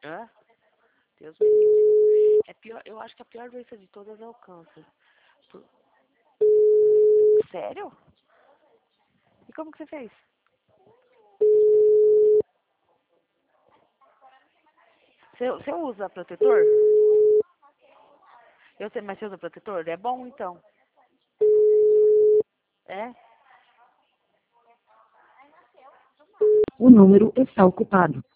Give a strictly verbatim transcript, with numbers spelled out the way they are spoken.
Hã? Deus me livre. É pior, eu acho que a pior doença de todas é o câncer. Por- Sério? E como que você fez? Você, você usa protetor? Eu sei, mas você usa protetor? É bom então. É? O número está ocupado.